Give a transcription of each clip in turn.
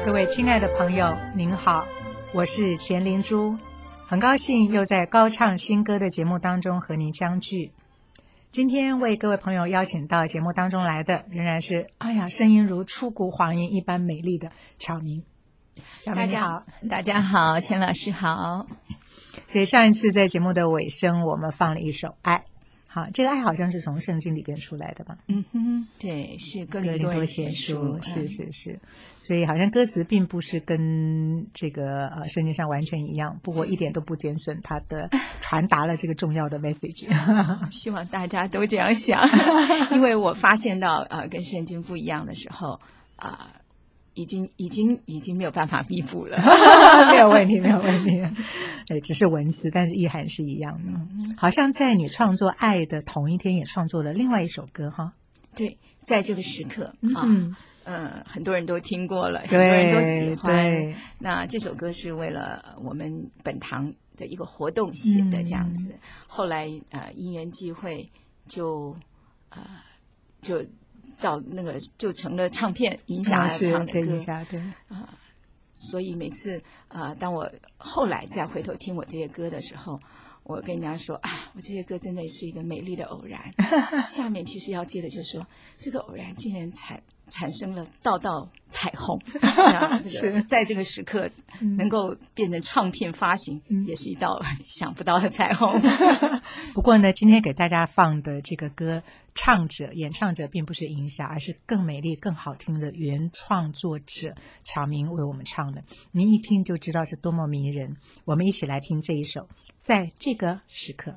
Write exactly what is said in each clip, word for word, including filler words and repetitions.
各位亲爱的朋友您好，我是钱玲珠，很高兴又在高唱新歌的节目当中和您相聚。今天为各位朋友邀请到节目当中来的仍然是哎呀声音如出谷黄莺一般美丽的巧明。巧明你好。 大家好，钱老师好。 所以上一次在节目的尾声我们放了一首爱，好，这个爱好像是从圣经里边出来的吧？ 嗯哼，对，是哥林多前书， 是是是，所以好像歌词并不是跟这个呃圣经上完全一样，不过一点都不减损它的传达了这个重要的 message。 希望大家都这样想，因为我发现到呃跟圣经不一样的时候啊。呃已经已经已经没有办法弥补了。 没有问题没有问题，对，只是文词但是意涵是一样的。嗯、好像在你创作爱的同一天也创作了另外一首歌哈。 对，在这个时刻、 嗯、 啊呃，很多人都听过了，很多人都喜欢。 对， 那这首歌是为了我们本堂的一个活动写的这样子、嗯、后来呃因缘际会就呃就到那个就成了唱片，影响了唱的歌， 对啊、 呃，所以每次呃，当我后来再回头听我这些歌的时候，我跟人家说啊，我这些歌真的是一个美丽的偶然。下面其实要接的就是说，这个偶然竟然产产生了道道彩虹，是在这个时刻能够变成唱片发行，嗯、也是一道想不到的彩虹。 不过呢，今天给大家放的这个歌。唱者演唱者并不是影响，而是更美丽更好听的原创作者巧明为我们唱的，您一听就知道是多么迷人。我们一起来听这一首在这个时刻。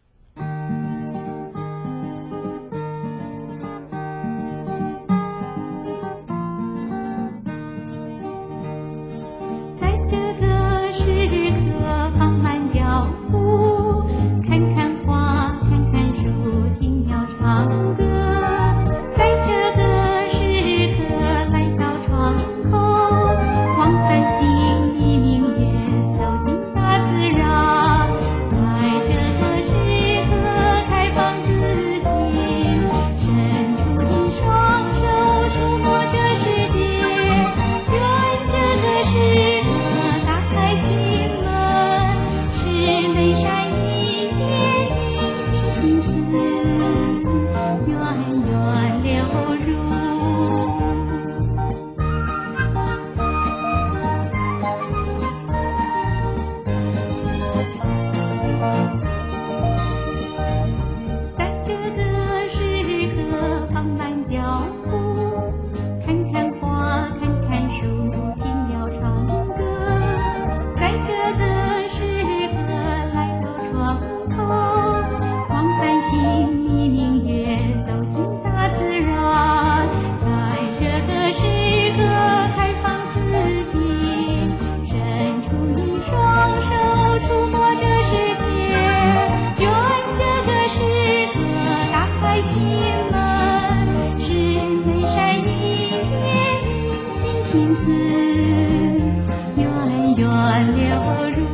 在这个时刻放慢脚步，看看花看看树，听鸟唱歌，在这个时刻来到窗口，望看星的明月，走进大自然，在这个时刻开放自己，伸出你双手触摸这世界，愿这个时刻打开心门，是美善意念运行心思，源源流入。在这个时刻放慢脚步，看看花看看树，听鸟唱歌，在这个时刻来到窗口，望看星的明月，走进大自然，在这个时刻开放自己，伸出你双手触摸这世界，愿这个时刻打开心门，是美善意念运行心思，源源流入。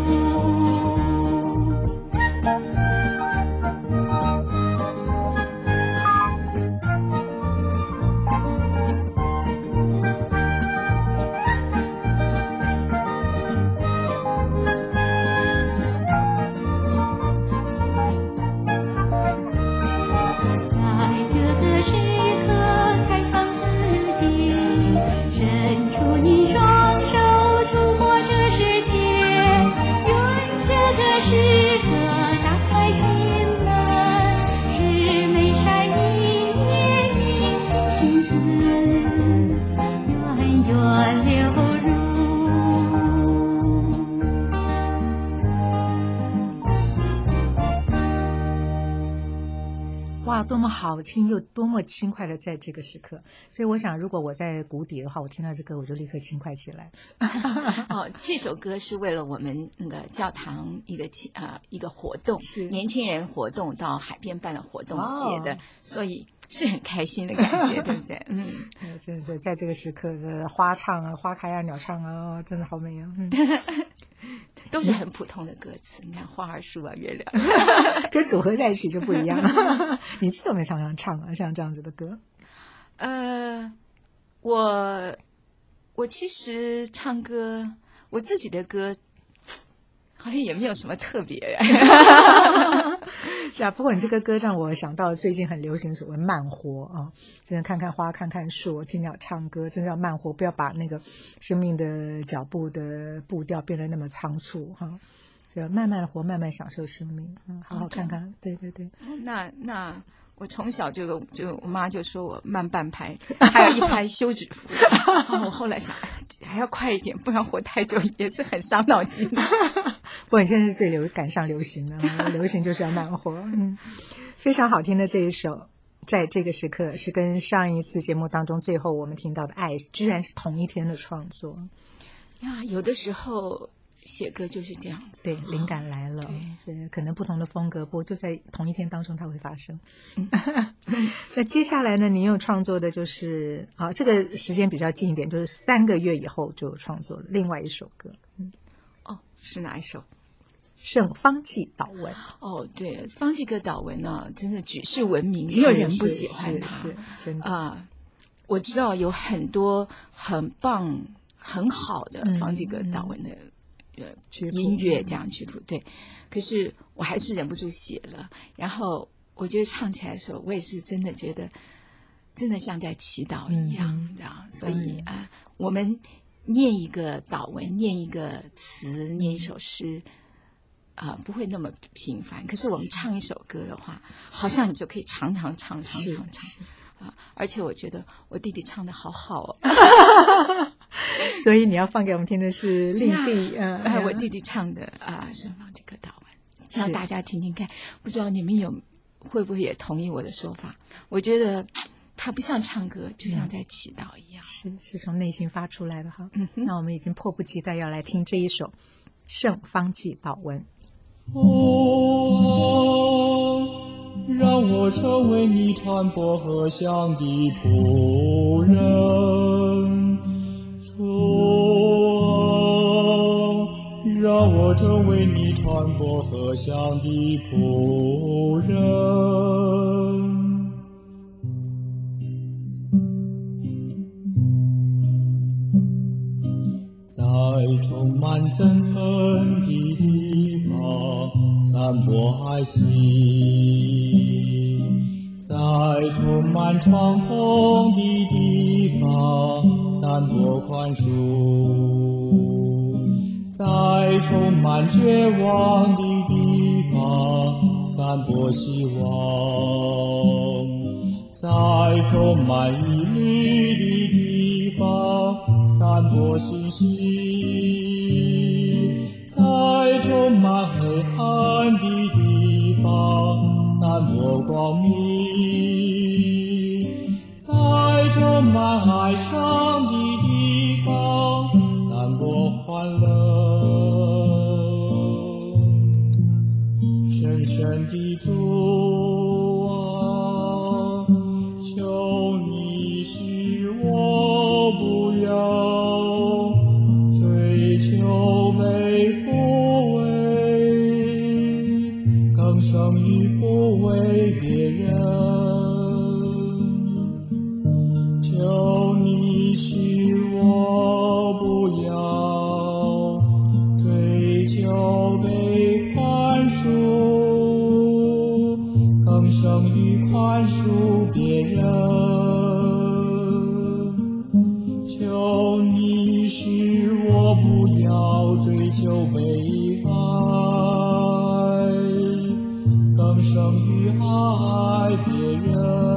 在这个时刻开放自己，伸出你双手触摸这世界，愿这个时刻打开心门，是美善意念运行心思，源源流入。 哇，多么好听又多么轻快的在这个时刻，所以我想如果我在谷底的话，我听到这歌我就立刻轻快起来。 哦，这首歌是为了我们那个教堂一个啊、呃、一个活动， 是年轻人活动到海边办的活动写的，哦、所以是很开心的感觉，对不对？嗯， 真的是在这个时刻的花唱啊、花开啊、鸟唱啊，哦、真的好美啊！嗯都是很普通的歌词，你看花儿树啊月亮跟组合在一起就不一样了。你自己有没有常常唱啊像这样子的歌？ 呃我我其实唱歌，我自己的歌好像也没有什么特别。 是啊，不过你这个歌让我想到最近很流行所谓慢活啊，真的看看花看看树，听鸟唱歌，真的要慢活，不要把那个生命的脚步的步调变得那么仓促哈。就要慢慢活，慢慢享受生命，嗯，好好看看，哦、对对对。 那那我从小就就我妈就说我慢半拍，还有一拍休止符。我后来想还要快一点，不然活太久也是很伤脑筋。 不过你现在是最流赶上流行的，流行就是要慢活。嗯，非常好听的这一首，在这个时刻是跟上一次节目当中最后我们听到的《爱》居然是同一天的创作呀，有的时候。写歌就是这样子， 对，灵感来了，对，可能不同的风格，不过就在同一天当中它会发生。嗯、那接下来呢，你又创作的就是啊，这个时间比较近一点，就是三个月以后就创作了另外一首歌。嗯， 哦，是哪一首？ 圣方济祷文。 哦，对，方济各祷文呢，真的举世闻名，没有人不喜欢它， 是真的啊、呃。我知道有很多很棒、很好的方济各祷文的。嗯呃，音乐这样曲谱对，可是我还是忍不住写了。然后我觉得唱起来的时候，我也是真的觉得，真的像在祈祷一样，嗯、这样。所以啊、呃，我们念一个祷文，念一个词，念一首诗，啊、呃，不会那么频繁。可是我们唱一首歌的话，好像你就可以常常唱，常常唱。啊！而且我觉得我弟弟唱的好好哦， 所以你要放给我们听的是另弟，嗯、 呃，我弟弟唱的啊《圣方济各祷文》，让大家听听看。不知道你们有会不会也同意我的说法？我觉得它不像唱歌，就像在祈祷一样， 嗯、是是从内心发出来的哈。嗯，那我们已经迫不及待要来听这一首《圣方济祷文》。 哦。让我成为你传播和香的仆人，主啊，让我成为你传播和香的仆人。在充满憎恨的地方散播爱心，在充满创痛的地方散播宽恕，在充满绝望的地方散播希望，在充满疑虑的地方散播信心，在充满黑暗的地方散播光明，在充满哀伤的地方散播欢乐。深深的主啊，求你使我不要追求被抚慰，更胜于抚慰别人。求你使我不要追求被宽恕，更胜于宽恕别人。求你使我不要追求被爱，更胜于爱别人。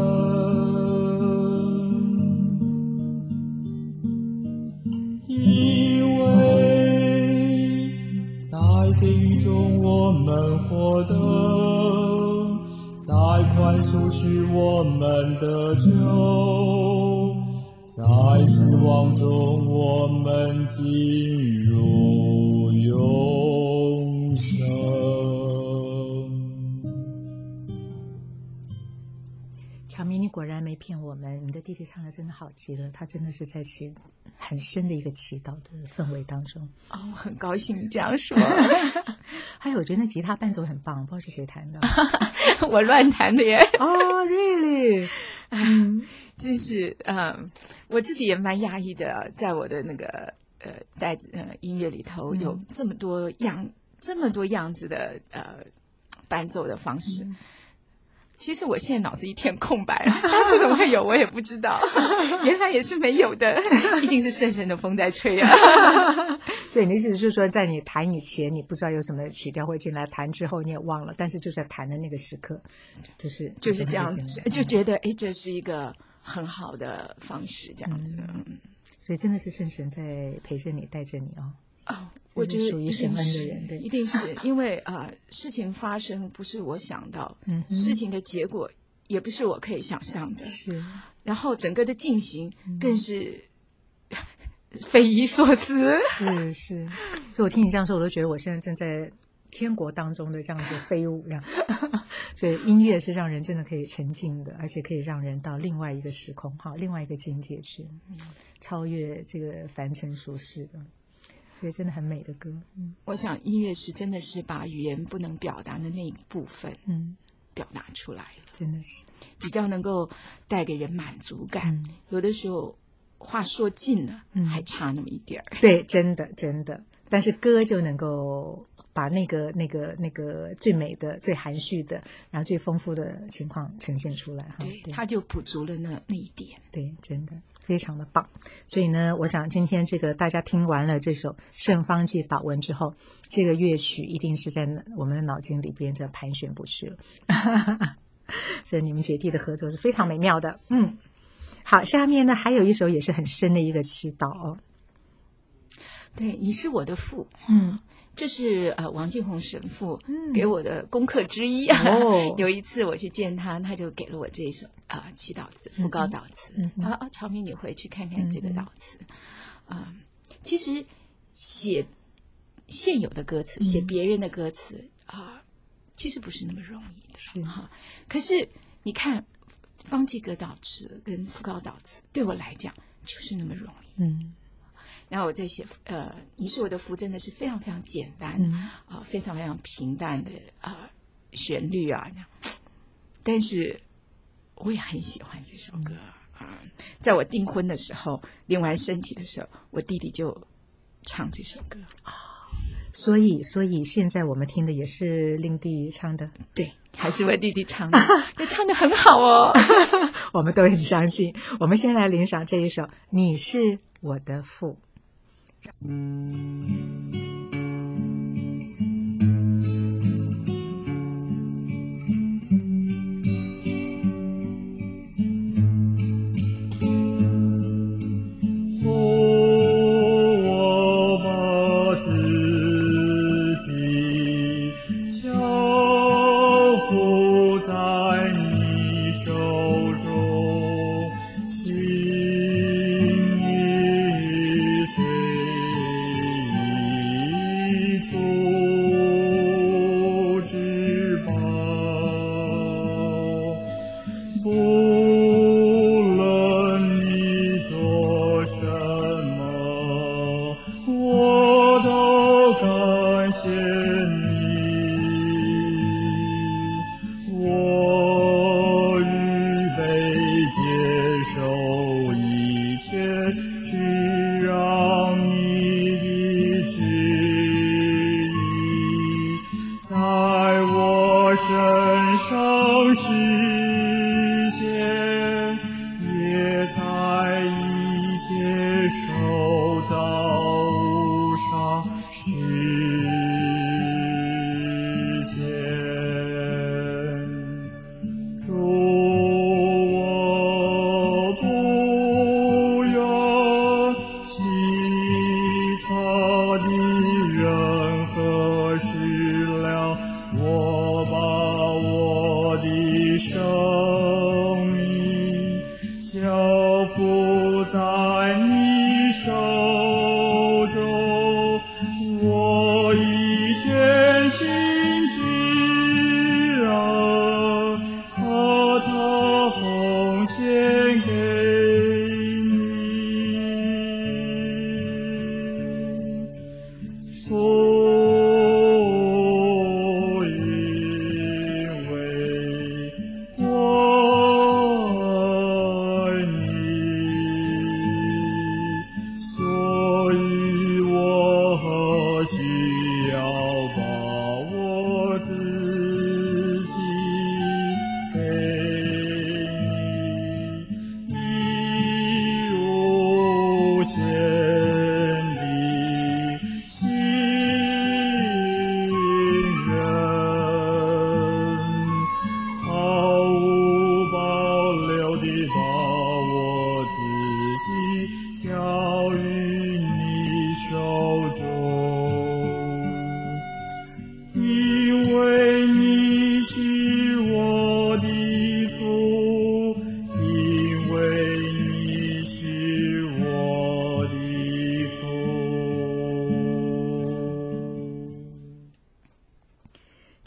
因为在给予中我们获得，在宽恕使我们得救，在死亡中我们进入永生。 乔明，你果然没骗我们，你的弟弟唱的真的好极了，他真的是在祈很深的一个祈祷的氛围当中。 哦，我很高兴你这样说。 还有，我觉得那吉他伴奏很棒，不知道是谁弹的。 我乱弹的耶。 哦、oh, ，really？ 嗯，真是嗯，我自己也蛮压抑的，在我的那个呃带呃音乐里头有这么多样、嗯、这么多样子的呃伴奏的方式。嗯，其实我现在脑子一片空白，当初怎么会有我也不知道，原来也是没有的，一定是深深的风在吹啊。 所以你意思是说，在你弹以前，你不知道有什么曲调会进来，弹之后你也忘了，但是就在弹的那个时刻，就是就是这样子，就觉得哎，这是一个很好的方式，这样子。嗯， 所以真的是圣神在陪着你，带着你哦。 哦，我觉得属于神恩的人，对， 一定是因为啊、呃，事情发生不是我想到，嗯，事情的结果也不是我可以想象的， 是， 然后整个的进行更是匪夷所思， 是是。所以我听你这样说，我都觉得我现在正在天国当中的这样子飞舞，这样。所以音乐是让人真的可以沉浸的，而且可以让人到另外一个时空，哈，另外一个境界去，嗯，超越这个凡尘俗世的。所以真的很美的歌。嗯， 我想音乐是真的是把语言不能表达的那一部分，嗯，表达出来了， 真的是比较能够带给人满足感。嗯，有的时候话说尽了，嗯，还差那么一点儿。 对，真的真的。但是歌就能够把那个那个那个最美的、最含蓄的，然后最丰富的情况呈现出来。 对，它就补足了那那一点。 对，真的。非常的棒，所以呢，我想今天这个大家听完了这首《圣方济祷文》之后，这个乐曲一定是在我们的脑筋里边这盘旋不去了。所以你们姐弟的合作是非常美妙的。嗯，好，下面呢还有一首也是很深的一个祈祷哦。 对，你是我的父。 嗯。 这是呃王劲宏神父给我的功课之一啊。嗯、有一次我去见他，他就给了我这一首啊、呃、祈祷词、副高祷词。嗯、他说啊，朝明你回去看看这个祷词。啊、嗯呃，其实写现有的歌词、写别人的歌词啊、呃，其实不是那么容易的， 是哈。可是你看方济歌祷词跟副高祷词，对我来讲就是那么容易。嗯。然后我在写，呃，你是我的福，真的是非常非常简单，啊、嗯呃，非常非常平淡的啊、呃、旋律啊，但是我也很喜欢这首歌啊、呃。在我订婚的时候，领完身体的时候，我弟弟就唱这首歌啊。 所以，所以现在我们听的也是令弟唱的， 对，还是我弟弟唱的，也唱得很好哦。 我们都很相信。我们先来领赏这一首《你是我的父》。 我把自己交付在你手中，心已随你出之宝，不论你做什么，我都感谢你。我预备接受一切，只让你的旨意在我身上实现，也在一切受造物上实现。主，我不愿其他的任何事了，我把我的生命交付在你手中，我已全心知让，把它奉献给你。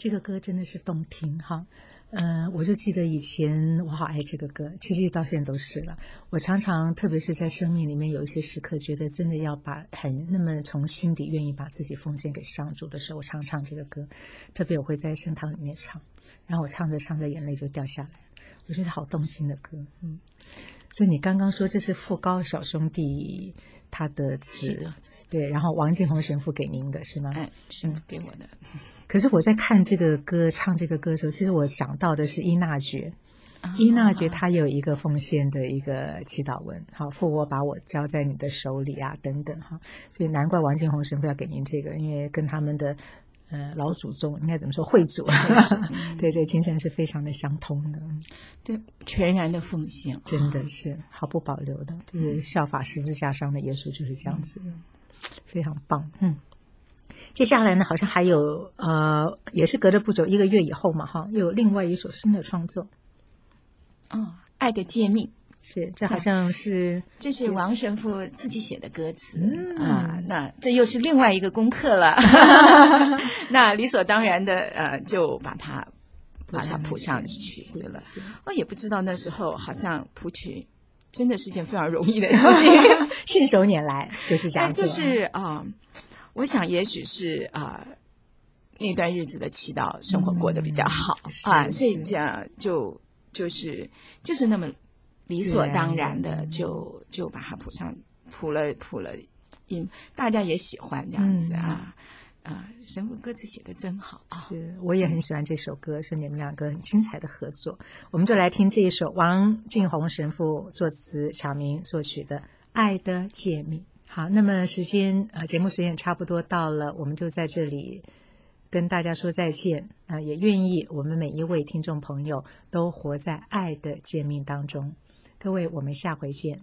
这个歌真的是动听哈。呃，我就记得以前我好爱这个歌，其实到现在都是了。我常常，特别是在生命里面有一些时刻，觉得真的要把很那么从心底愿意把自己奉献给上主的时候，我常唱这个歌。特别我会在圣堂里面唱，然后我唱着唱着眼泪就掉下来，我觉得好动心的歌。嗯，所以你刚刚说这是傅高小兄弟他的词，对，然后王靖宏神父给您的是吗？ 哎，是给我的。 可是我在看这个歌、唱这个歌的时候，其实我想到的是依纳爵。依纳爵他有一个奉献的一个祈祷文，好，父我把我交在你的手里啊，等等哈。所以难怪王靖宏神父要给您这个，因为跟他们的呃老祖宗应该怎么说会祖，对对，精神是非常的相通的。 对，全然的奉献， 真的是毫不保留的，就是效法十字架上的耶稣就是这样子，嗯、非常棒。嗯。接下来呢，好像还有呃，也是隔着不久一个月以后嘛，哈，又有另外一首新的创作。 哦，爱的诫命是，这好像是这是王神父自己写的歌词、嗯、啊，那这又是另外一个功课了。那理所当然的呃，就把它把它谱上曲子了。我也不知道那时候好像谱曲真的是件非常容易的事情， 信手拈来就是这样子。 就是啊。呃我想也许是啊、呃，那段日子的祈祷生活过得比较好、嗯、啊，所以这样就就是就是那么理所当然的就就把它谱上谱了谱了音，大家也喜欢这样子啊、嗯、啊，神父歌词写得真好啊！ 是，我也很喜欢这首歌，是你们两个很精彩的合作。我们就来听这一首王靖宏神父作词、巧明作曲的《爱的诫命》。好，那么时间呃，节目时间也差不多到了，我们就在这里跟大家说再见啊、呃！也愿意我们每一位听众朋友都活在爱的诫命当中。各位，我们下回见。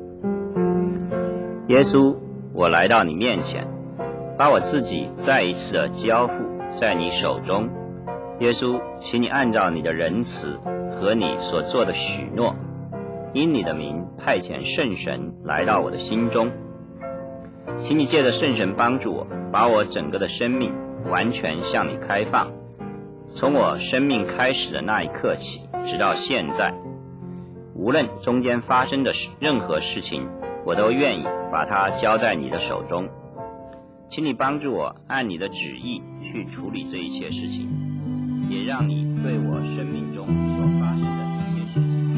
耶稣，我来到你面前，把我自己再一次的交付在你手中。耶稣，请你按照你的仁慈和你所做的许诺，因你的名派遣圣神来到我的心中。请你借着圣神帮助我，把我整个的生命完全向你开放，从我生命开始的那一刻起，直到现在，无论中间发生的任何事情，我都愿意把它交在你的手中。请你帮助我按你的旨意去处理这一切事情，也让你对我生命中所发生的一切事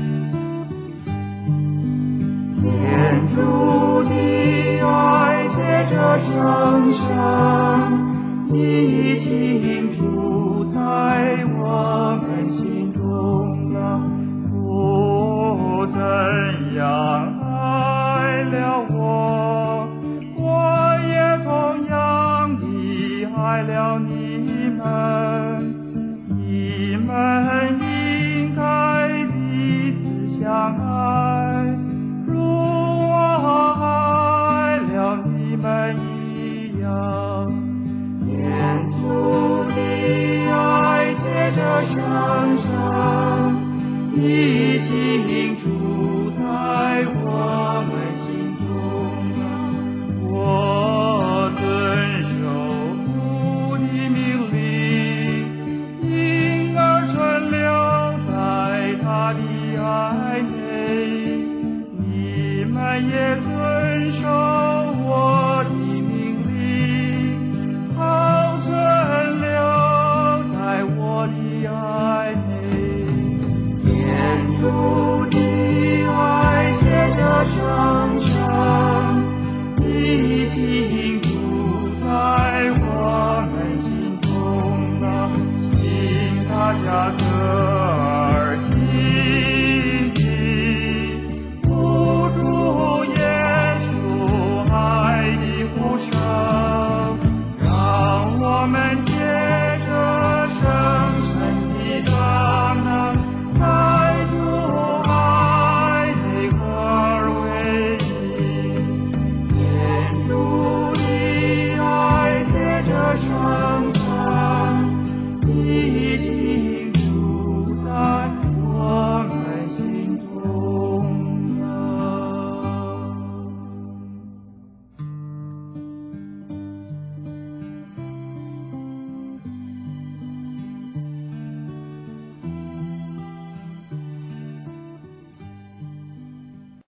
情。 天主的爱借着生生，已经住在我们心中了。主怎样爱了我，我也同样地爱了你们。你们应该彼此相爱，如我爱了你们一样。天主的爱借着生生，已经住